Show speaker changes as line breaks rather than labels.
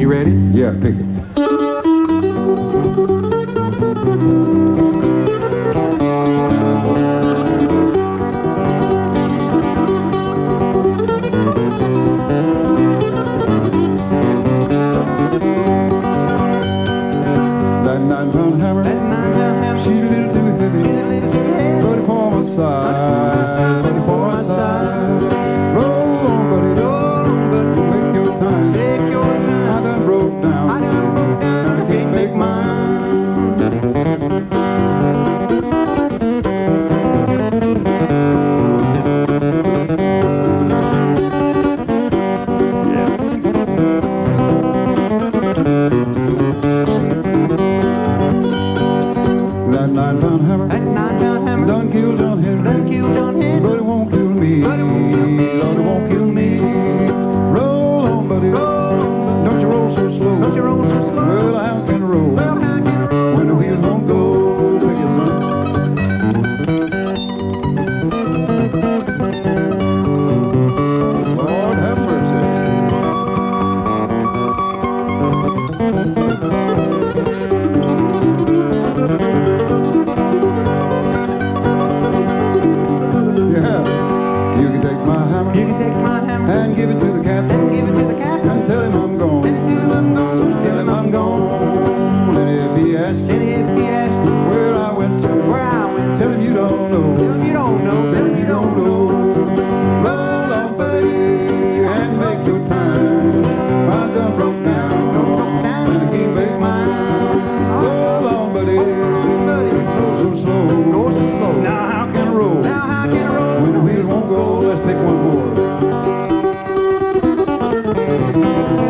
You ready?
Yeah, pick it. That 9-pound hammer,
That 9-pound hammer,
she's a little too heavy.
she's a little too heavy.
Buddy for my side, buddy for my side. Roll on, buddy,
Roll on, buddy,
take your time.
take your
I
time.
done broke down,
I done broke down, I can't make mine.
That 9-pound hammer,
That 9-pound hammer,
done killed John Henry.
done killed John Henry.
But it won't kill me,
But it won't kill me.
Lord, it won't kill me. Roll on, buddy,
Roll on,
don't you roll so slow.
don't you roll so slow.
Well, how can I roll
Well, how can I roll
when the wheels won't go? Take it, son. Lord have mercy. Yeah, you can take my hammer
You can take my hammer
and give it to the captain
and give it to the captain
and tell him I'm gone.
and tell him I'm gone. So
Tell him I'm gone. And if he asks
And
you
if he asks you
where I went to,
where I went,
tell him you don't know.
tell him you don't know,
Tell him you don't know. Roll on, buddy, and make your time. I done broke down, and I can't make mine. Roll on, buddy, go so slow.
Go so slow.
Now how can I roll
Now how can I roll
when the wheels won't go? Let's pick one more.